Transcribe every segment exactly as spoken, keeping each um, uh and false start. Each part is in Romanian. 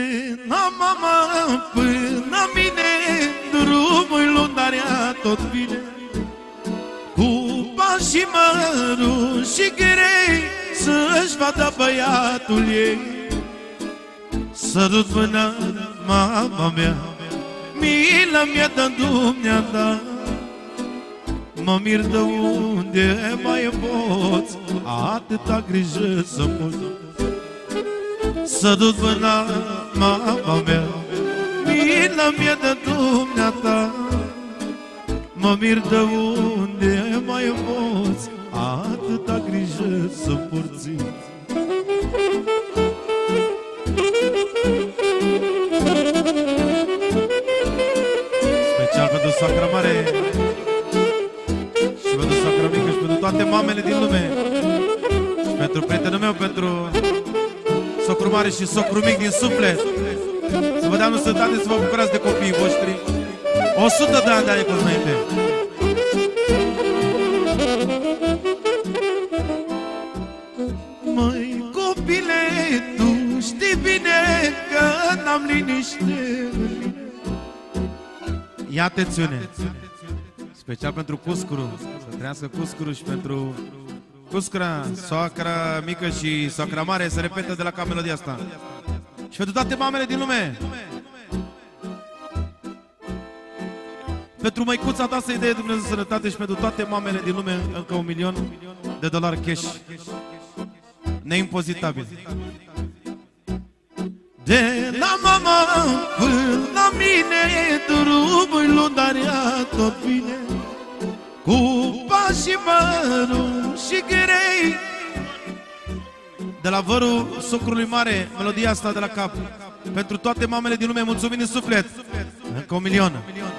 Mama, până mine drumul lundarea tot vine, cu bani și măruși grei să-și vadă băiatul ei. Sărut mâna, mama mea, milă mi-a dă dumneata. Mă mir de unde mai poți atâta grijă să poți. Sărut mâna, mama mea, milă mi-a dă dumneata. Mă mir de unde mai poți atâta grijă să porți. Special pentru soacra mare și pentru soacra mică și pentru toate mamele din lume, și pentru prietenul meu, pentru socru mare și socru mic din suflet. Să vă dea sănătate, să vă bucurați de copiii voștri. O sută de ani de ani cu înainte. Măi copile, tu știi bine că n-am liniște. Ia atențiune, special pentru Cuscuru, să trăiască Cuscuru, și pentru Cuscura, soacra mică și soacra mare, să repete de la ca melodia asta. Și pentru toate mamele din lume. Pentru măicuța ta să-i dea Dumnezeu sănătate, și pentru toate mamele din lume încă un milion de dolari cash neimpozitabil. De la mama până la mine drumul lundarea tot vine, cu bani și măruși grei. De la vărul socrului mare, melodia asta de la cap. Pentru toate mamele din lume, mulțumim din suflet. Încă un milion.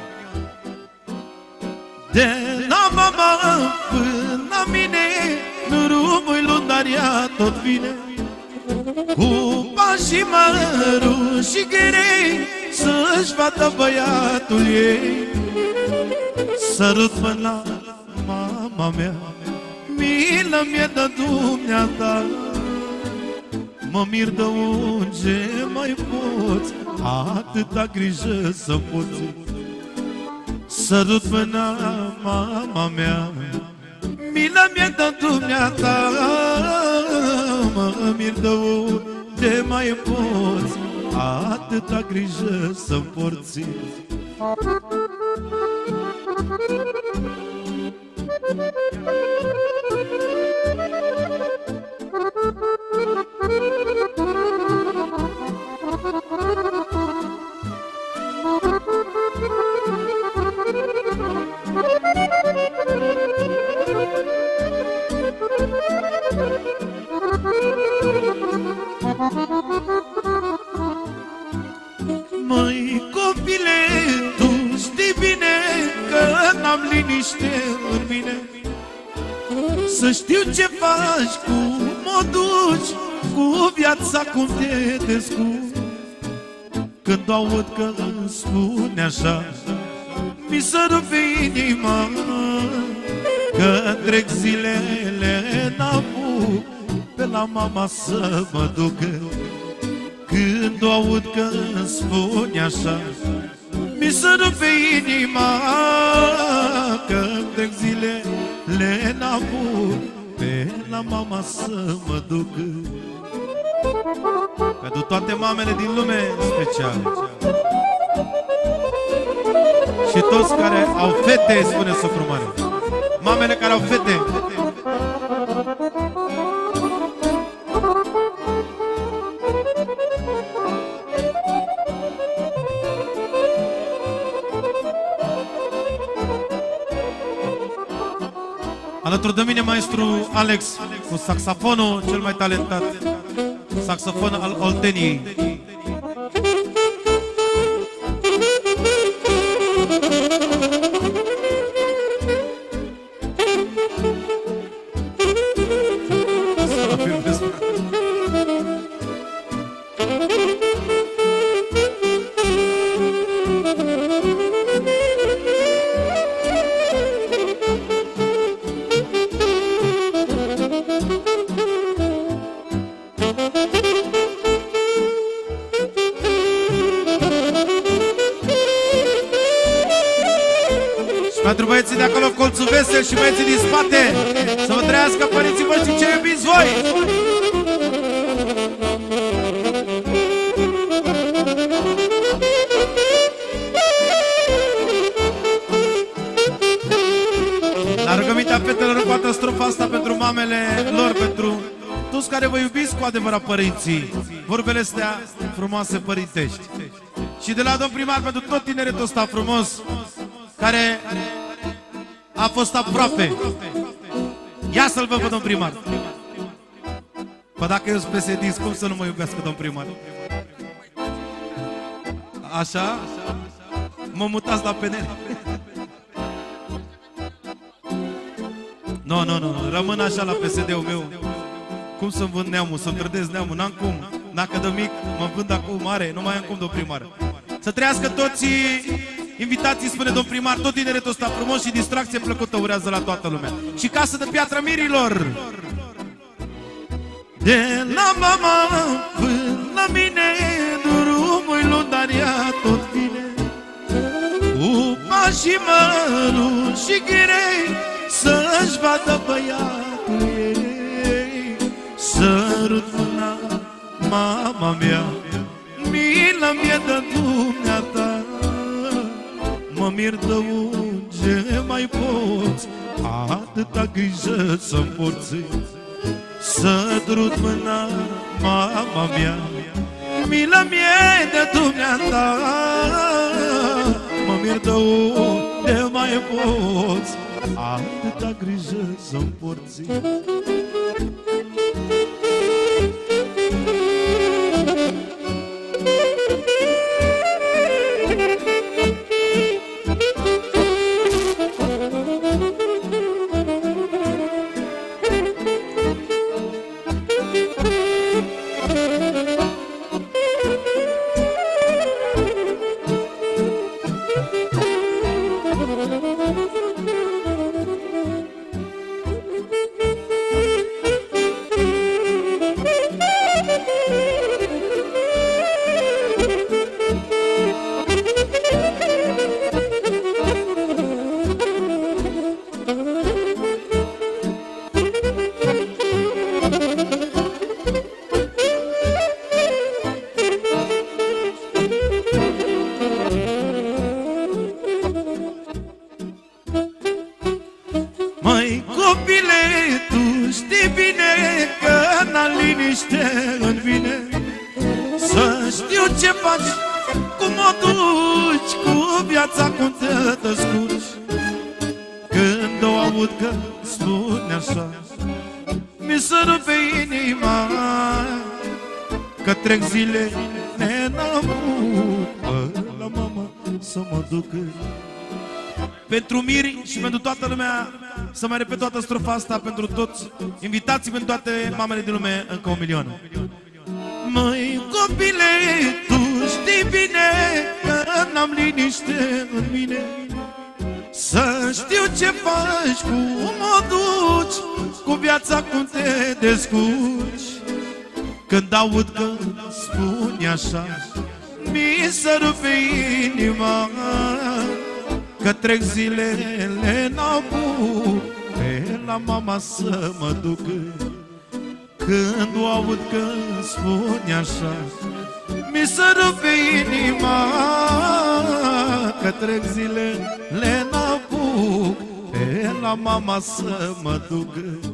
De la mama până la mine drumul lundarea tot vine, cu bani și măruși grei să-și vadă băiatul ei. Sărut mâna, mama mea, milă mi-a dă dumneata. Mă mir de unde mai poți atâta grijă să poți. Sărut mâna, mama mea, milă mi-a dă dumneata. Mă mir de unde mai poți atâta grijă să porți. Măi copile, tu știi bine că n-am liniște în mine. Să știu ce faci, cum mă duci cu viața, cum te descurci. Când aud că îmi spune așa, mi se rupe inima, că trec zilele n-apuc pe la mama să mă ducă. Când aud că îmi spune așa, mi se rupe inima, că trec zilele n-apuc pe la mama să mă ducă. Pentru toate mamele din lume, special. Și toți care au fete, spune socru mare. Mamele care au fete. Alături de mine maestru Alex, cu saxofonul cel mai talentat, saxofon al Olteniei. Pentru băieții de acolo, colțul vesel și băieții din spate, să vă trăiască părinții voștri ce iubiți voi! La rugămintea fetelor în toată strofa asta pentru mamele lor, pentru toți care vă iubiți cu adevărat părinții. Vorbele astea frumoase părintești. Și de la domn primar pentru tot tineretul ăsta frumos care a fost aproape. Ia să-l văd pe domn primar. Păi dacă eu sunt P S D, cum să nu mă iubească domn primar? Așa? Mă mutați la P N L. Nu, nu, nu, rămân așa la P S D-ul meu. Cum să-mi vând neamul, să-mi trădesc neamul, n-am cum. Dacă de mic mă vând acum mare, nu mai am cum, domn primar. Să trăiască toți invitații, spune domn primar, tot tineretul ăsta frumos și distracție plăcută urează la toată lumea. Și casă de Piatra Mirilor. De la mama până la mine, drumul lung, dar ea tot vine. Upa și mărul și ghirei, să-și vadă băiatul ei. Sărut mâna, mama mea, milă mie de dumneata. Mă mir de unde mai poți, atâta grijă să-mi porți. Sărut mâna, mama mea, milă mie de dumneata. Mă mir de unde mai poți, atâta grijă să-mi porți. Măi copile, tu știi bine că n-am liniște în vine. Să știu ce faci, cum o duci, cu viața cum te descurci. Când o aud că spune așa, mi se rupe inima, că trec zile nenămut la mama să mă duc. Pentru Miri și pentru toată lumea, să mai repet toată strofa asta pentru toți invitații, pentru toate mamele din lume, încă un milion. Măi copile, tu știi bine că n-am liniște în mine. Să știu ce faci, cum o duci, cu viața cum te descurci. Când aud că spuni așa, mi se rupe inima, că trec zilele n-apuc pe la mama să mă duc. Când o aud că spune așa, mi se rupe inima, că trec zilele n-apuc pe la mama să mă duc.